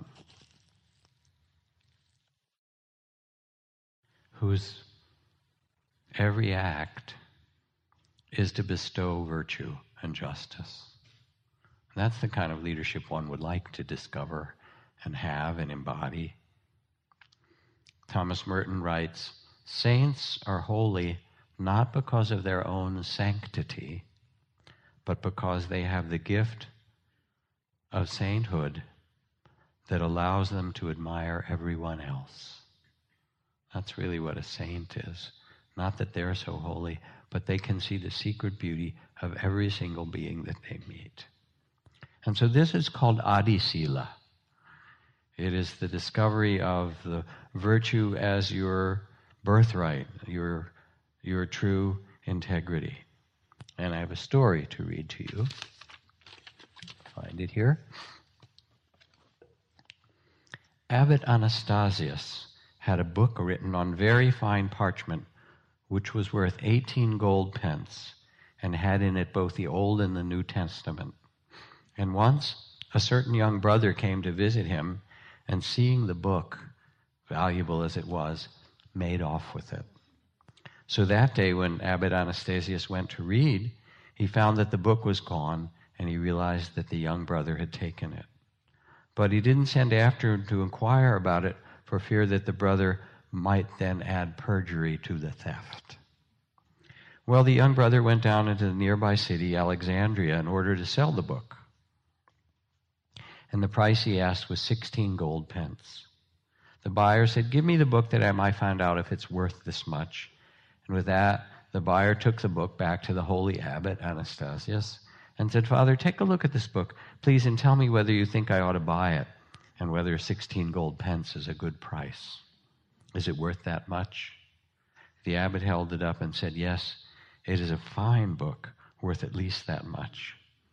whose every act is to bestow virtue and justice. And that's the kind of leadership one would like to discover and have and embody. Thomas Merton writes, saints are holy not because of their own sanctity, but because they have the gift of sainthood that allows them to admire everyone else. That's really what a saint is. Not that they're so holy, but they can see the secret beauty of every single being that they meet. And so this is called Adi Sila. It is the discovery of the virtue as your birthright, your, your true integrity. And I have a story to read to you. Find it here. Abbot Anastasius had a book written on very fine parchment, which was worth eighteen gold pence, and had in it both the Old and the New Testament. And once a certain young brother came to visit him, and seeing the book, valuable as it was, made off with it. So that day when Abbot Anastasius went to read, he found that the book was gone, and he realized that the young brother had taken it. But he didn't send after him to inquire about it for fear that the brother might then add perjury to the theft. Well, the young brother went down into the nearby city, Alexandria, in order to sell the book. And the price he asked was sixteen gold pence. The buyer said, give me the book that I might find out if it's worth this much. And with that, the buyer took the book back to the holy abbot, Anastasius, and said, Father, take a look at this book, please, and tell me whether you think I ought to buy it, and whether sixteen gold pence is a good price. Is it worth that much? The abbot held it up and said, yes, it is a fine book, worth at least that much.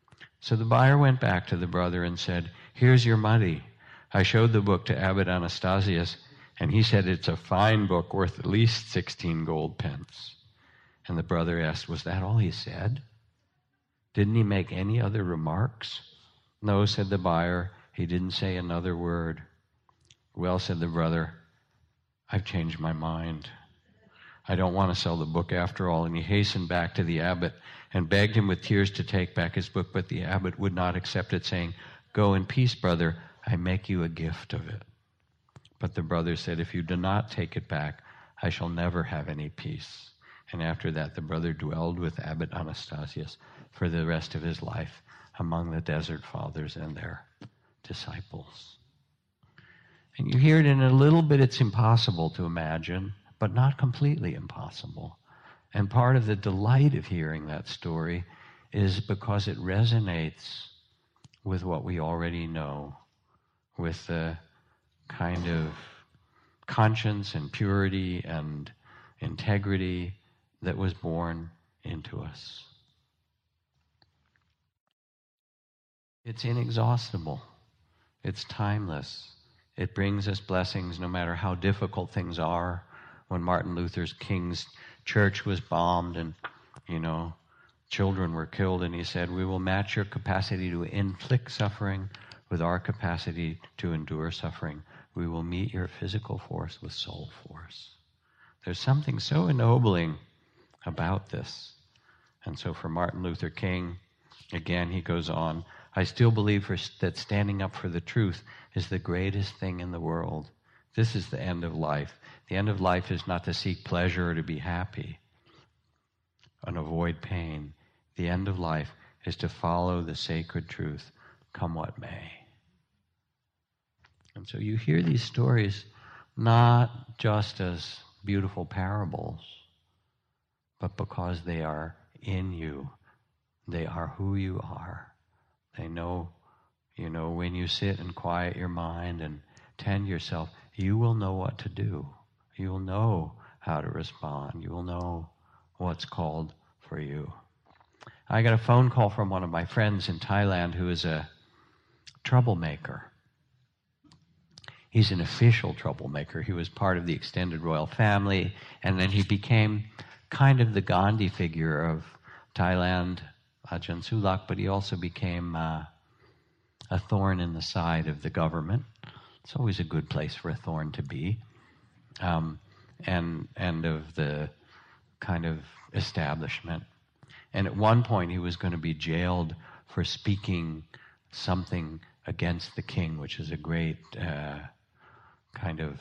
So the buyer went back to the brother and said, "Here's your money. I showed the book to Abbot Anastasius, and he said it's a fine book worth at least sixteen gold pence." And the brother asked, "Was that all he said? Didn't he make any other remarks?" "No," said the buyer, "he didn't say another word." "Well," said the brother, "I've changed my mind. I don't want to sell the book after all." And he hastened back to the abbot and begged him with tears to take back his book, but the abbot would not accept it, saying, "Go in peace, brother. I make you a gift of it." But the brother said, "If you do not take it back, I shall never have any peace." And after that, the brother dwelled with Abbot Anastasius for the rest of his life among the Desert Fathers and their disciples. And you hear it in a little bit, it's impossible to imagine, but not completely impossible. And part of the delight of hearing that story is because it resonates with what we already know, with the kind of conscience and purity and integrity that was born into us. It's inexhaustible. It's timeless. It brings us blessings no matter how difficult things are. When Martin Luther King's church was bombed and, you know, children were killed, and he said, "We will match your capacity to inflict suffering with our capacity to endure suffering. We will meet your physical force with soul force." There's something so ennobling about this. And so for Martin Luther King, again, he goes on, "I still believe for, that standing up for the truth is the greatest thing in the world. This is the end of life. The end of life is not to seek pleasure or to be happy and avoid pain. The end of life is to follow the sacred truth, come what may." And so you hear these stories not just as beautiful parables, but because they are in you. They are who you are. They know, you know, when you sit and quiet your mind and tend yourself, you will know what to do. You will know how to respond. You will know what's called for you. I got a phone call from one of my friends in Thailand who is a troublemaker. He's an official troublemaker. He was part of the extended royal family, and then he became kind of the Gandhi figure of Thailand, Ajahn Sulak, but he also became uh, a thorn in the side of the government. It's always a good place for a thorn to be, um, and and of the kind of establishment. And at one point he was going to be jailed for speaking something against the king, which is a great uh, kind of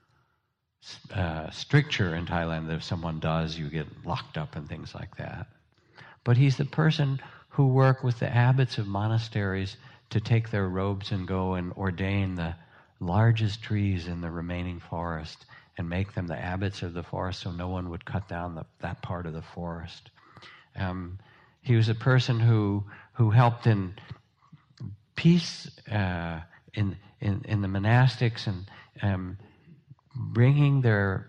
uh, stricture in Thailand that if someone does, you get locked up and things like that. But he's the person who worked with the abbots of monasteries to take their robes and go and ordain the largest trees in the remaining forest and make them the abbots of the forest so no one would cut down the, that part of the forest. Um, he was a person who who helped in peace uh, in, in in the monastics and um, bringing their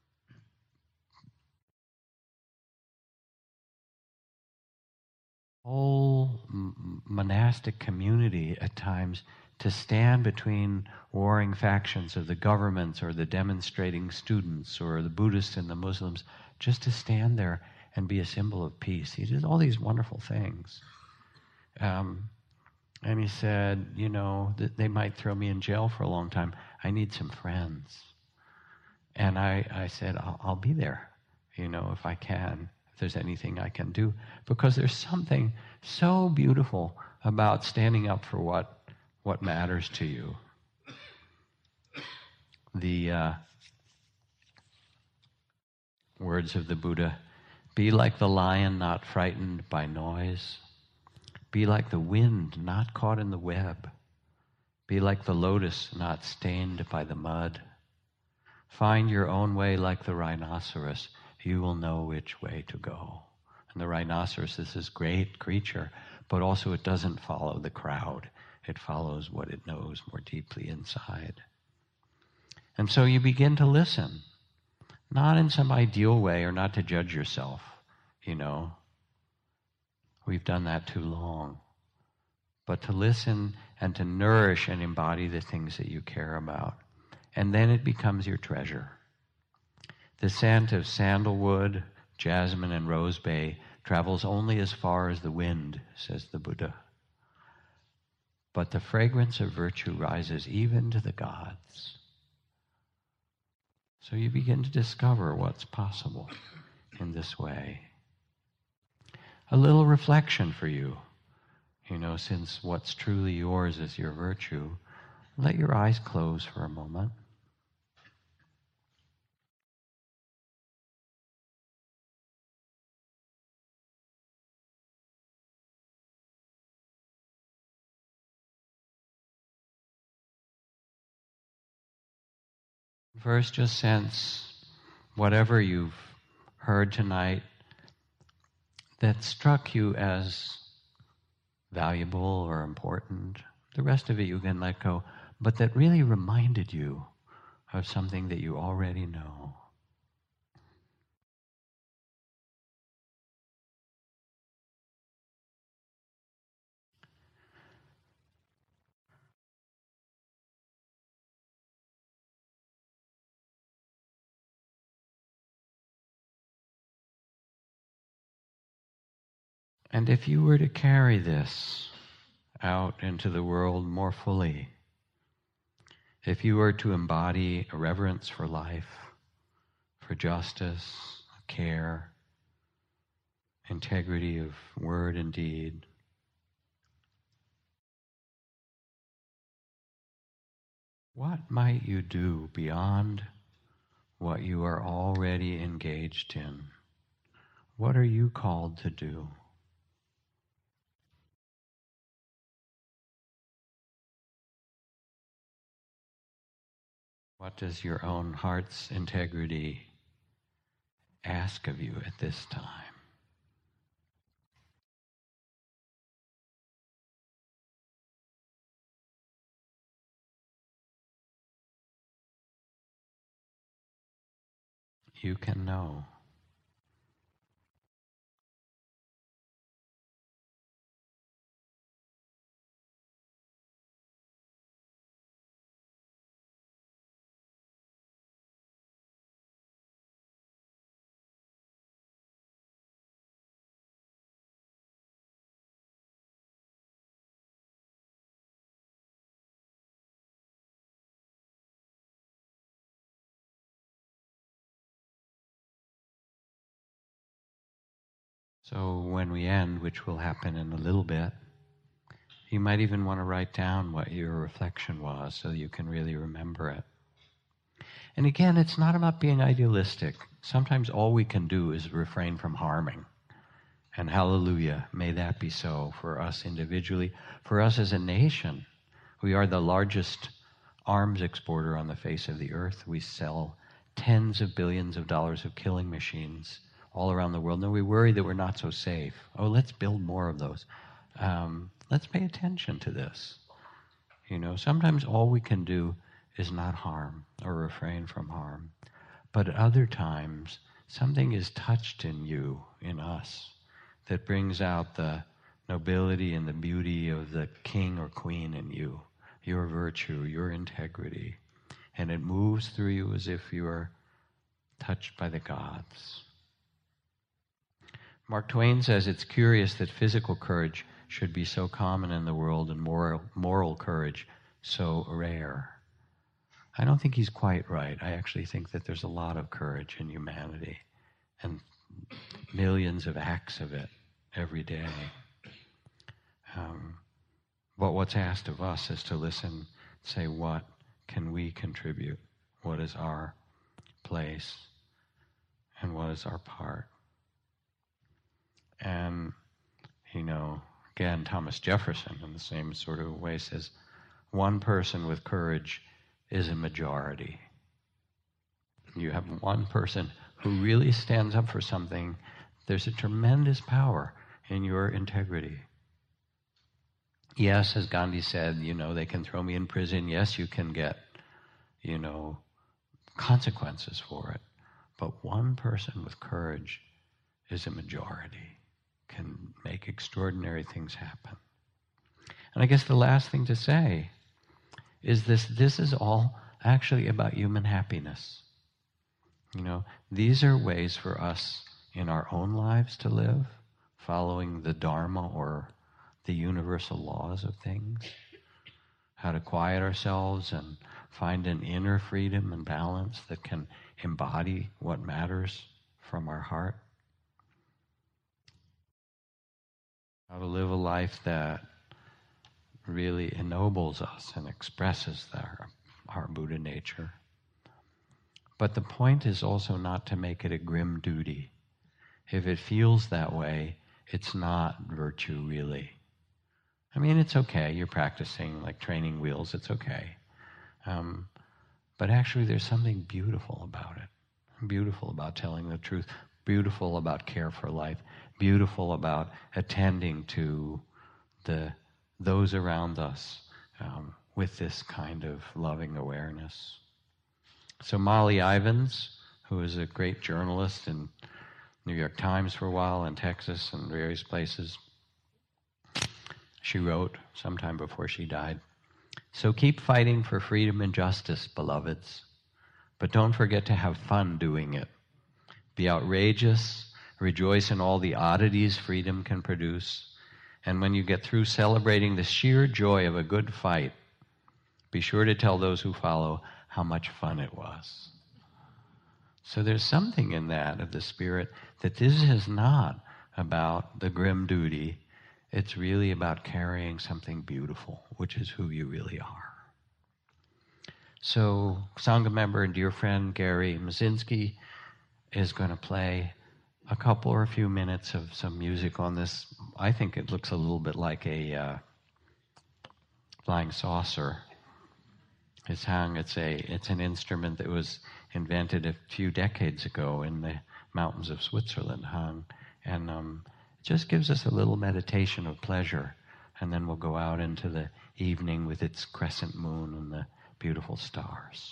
whole m- monastic community at times to stand between warring factions of the governments or the demonstrating students or the Buddhists and the Muslims, just to stand there and be a symbol of peace. He did all these wonderful things. Um, and he said, you know, that they might throw me in jail for a long time. I need some friends. And I, I said, I'll, I'll be there, you know, if I can, if there's anything I can do. Because there's something so beautiful about standing up for what what matters to you. The uh, words of the Buddha, be like the lion, not frightened by noise. Be like the wind, not caught in the web. Be like the lotus, not stained by the mud. Find your own way like the rhinoceros. You will know which way to go. And the rhinoceros is this great creature, but also it doesn't follow the crowd. It follows what it knows more deeply inside. And so you begin to listen, not in some ideal way or not to judge yourself, you know. We've done that too long. but to listen and to nourish and embody the things that you care about. And then it becomes your treasure. The scent of sandalwood, jasmine, and rose bay travels only as far as the wind, says the Buddha. But the fragrance of virtue rises even to the gods. So you begin to discover what's possible in this way. A little reflection for you. You know, since what's truly yours is your virtue, let your eyes close for a moment. First, just sense whatever you've heard tonight that struck you as valuable or important. The rest of it you can let go, but that really reminded you of something that you already know. And if you were to carry this out into the world more fully, if you were to embody a reverence for life, for justice, care, integrity of word and deed, what might you do beyond what you are already engaged in? What are you called to do? What does your own heart's integrity ask of you at this time? You can know. So when we end, which will happen in a little bit, you might even want to write down what your reflection was so you can really remember it. And again, it's not about being idealistic. Sometimes all we can do is refrain from harming. And hallelujah, may that be so for us individually. For us as a nation, we are the largest arms exporter on the face of the earth. We sell tens of billions of dollars of killing machines all around the world. No, we worry that we're not so safe. Oh, let's build more of those. Um, let's pay attention to this. You know, sometimes all we can do is not harm or refrain from harm. But at other times, something is touched in you, in us, that brings out the nobility and the beauty of the king or queen in you, your virtue, your integrity. And it moves through you as if you are touched by the gods. Mark Twain says it's curious that physical courage should be so common in the world and moral, moral courage so rare. I don't think he's quite right. I actually think that there's a lot of courage in humanity and millions of acts of it every day. Um, but what's asked of us is to listen, say, what can we contribute? What is our place? And what is our part? And, you know, again, Thomas Jefferson, in the same sort of way, says, one person with courage is a majority. You have one person who really stands up for something. There's a tremendous power in your integrity. Yes, as Gandhi said, you know, they can throw me in prison. Yes, you can get, you know, consequences for it. But one person with courage is a majority, can make extraordinary things happen. And I guess the last thing to say is this, this is all actually about human happiness. You know, these are ways for us in our own lives to live, following the Dharma or the universal laws of things, how to quiet ourselves and find an inner freedom and balance that can embody what matters from our heart, how to live a life that really ennobles us and expresses our, our Buddha nature. But the point is also not to make it a grim duty. If it feels that way, it's not virtue, really. I mean, it's okay. You're practicing, like training wheels. It's okay. Um, but actually, there's something beautiful about it. Beautiful about telling the truth. Beautiful about care for life. Beautiful about attending to the those around us um, with this kind of loving awareness. So Molly Ivins, who is a great journalist in New York Times for a while, in Texas and various places, she wrote sometime before she died, "So keep fighting for freedom and justice, beloveds, but don't forget to have fun doing it. Be outrageous, rejoice in all the oddities freedom can produce, and when you get through celebrating the sheer joy of a good fight, be sure to tell those who follow how much fun it was." So there's something in that of the spirit that this is not about the grim duty. It's really about carrying something beautiful, which is who you really are. So Sangha member and dear friend Gary Mazinski is going to play a couple or a few minutes of some music on this. I think it looks a little bit like a uh, flying saucer. It's hung. It's a. It's an instrument that was invented a few decades ago in the mountains of Switzerland. Hung, and um, it just gives us a little meditation of pleasure, and then we'll go out into the evening with its crescent moon and the beautiful stars.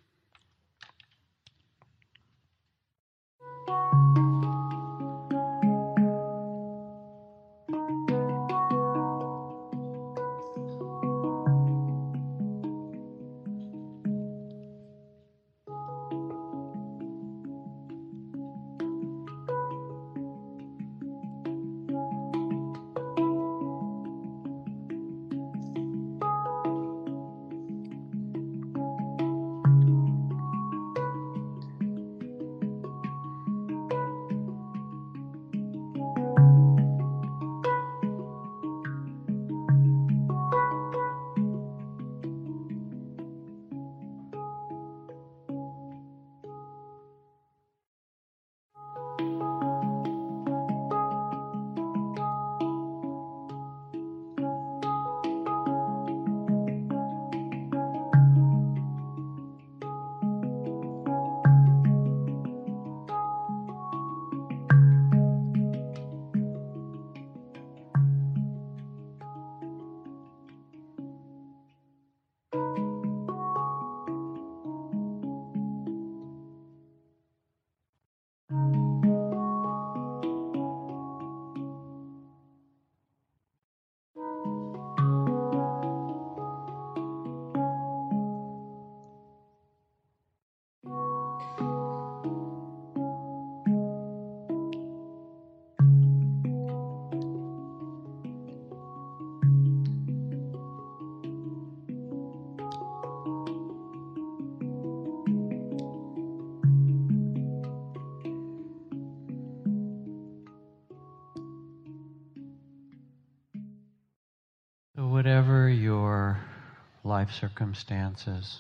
Whatever your life circumstances,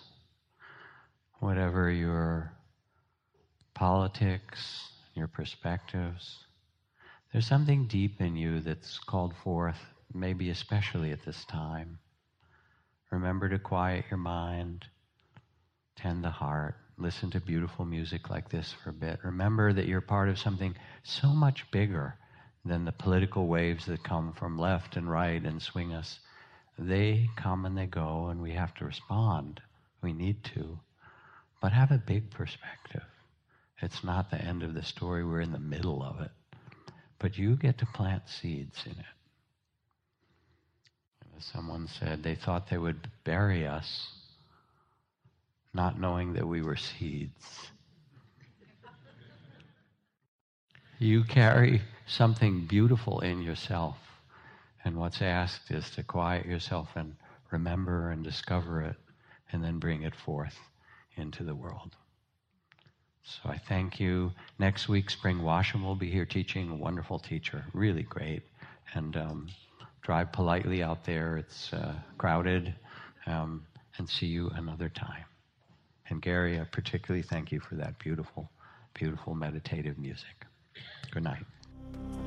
whatever your politics, your perspectives, there's something deep in you that's called forth, maybe especially at this time. Remember to quiet your mind, tend the heart, listen to beautiful music like this for a bit. Remember that you're part of something so much bigger than the political waves that come from left and right and swing us. They come and they go, and we have to respond. We need to. But have a big perspective. It's not the end of the story. We're in the middle of it. But you get to plant seeds in it. Someone said they thought they would bury us, not knowing that we were seeds. You carry something beautiful in yourself, and what's asked is to quiet yourself and remember and discover it, and then bring it forth into the world. So I thank you. Next week, Spring Washam will be here teaching, a wonderful teacher, really great. And um, drive politely out there. It's uh, crowded. Um, and see you another time. And Gary, I particularly thank you for that beautiful, beautiful meditative music. Good night.